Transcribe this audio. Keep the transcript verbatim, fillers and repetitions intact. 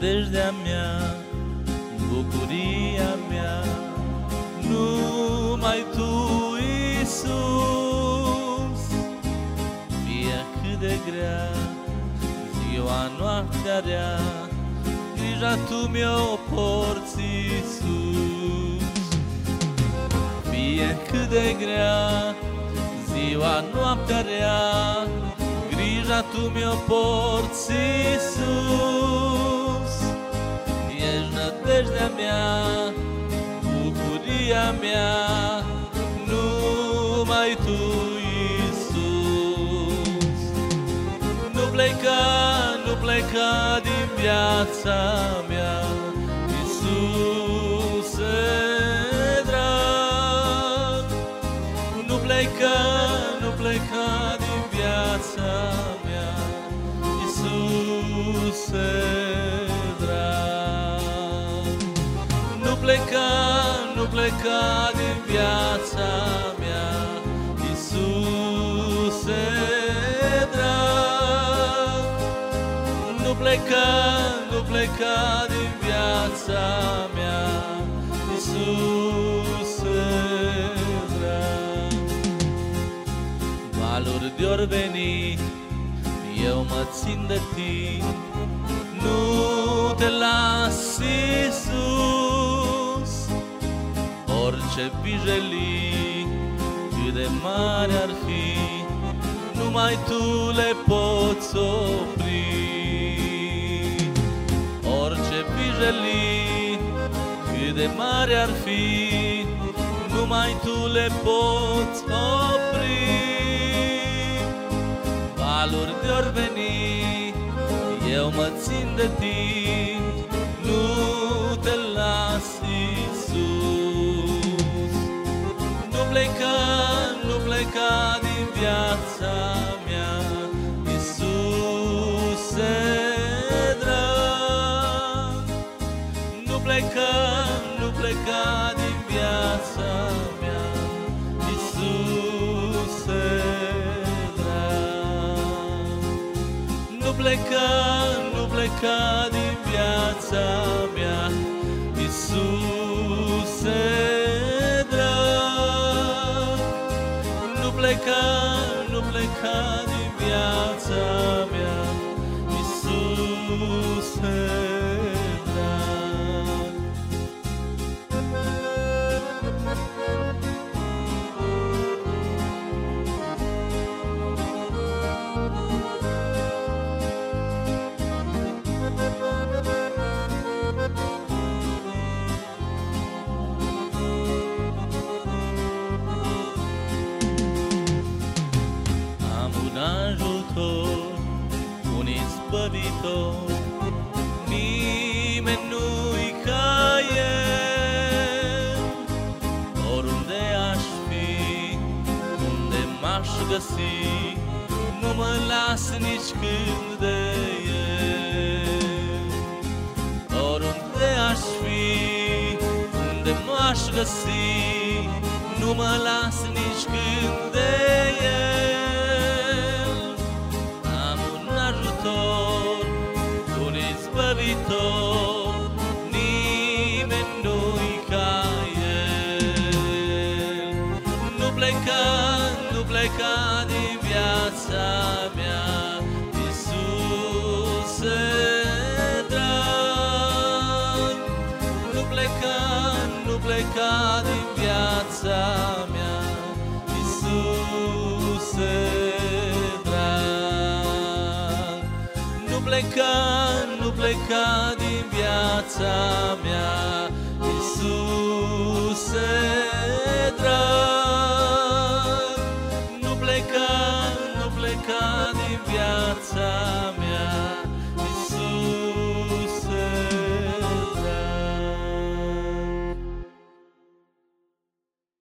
nădejdea mea, bucuria mea, numai Tu, Iisus. Fie cât de grea ziua, noaptea rea, grija Tu mi-o porți, Iisus. Fie cât de grea ziua, noaptea rea, grija Tu mi-o porți, Iisus. Ești nădejdea mea, bucuria mea, numai Tu, Iisus. Nu pleca, nu pleca din viața mea, Iisuse drag. Nu pleca, nu pleca din viața mea, Iisuse drag. Nu pleca, nu pleca din viața mea, Iisuse drag. Nu pleca, nu pleca din viața mea, Iisuse drag. Valuri de-or veni, eu mă țin de Tine, nu Te las, Iisus. Orice vijelii, cât de mare ar fi, numai Tu le poți opri. Orice vijelii, cât de mare ar fi, numai Tu le poți opri. Valuri de-or veni, eu mă țin de Tine, nu Te las, Iisus. Nu pleca, nu pleca din viața mea, Iisuse drag. Nu pleca, nu pleca din viața mea, Iisuse drag. Nu pleca, nu pleca din viața mea, Iisuse drag. Nu pleca, nu pleca din viața mea, Iisuse drag. Ajutor, un izbăvitor, nimeni nu-i ca El. Oriunde aș fi, unde m-aș găsi, nu mă las nici când de El. Oriunde aș fi, unde m-aș găsi, nu mă las nici când de El. Un izbăvitor, nimeni nu-i ca El. Nu pleca, nu pleca din viața mea, Iisuse drag. Nu pleca, nu pleca din viața mea, Iisuse drag. Nu pleca, nu pleca din viața mea, Iisuse drag. Nu pleca, nu pleca din viața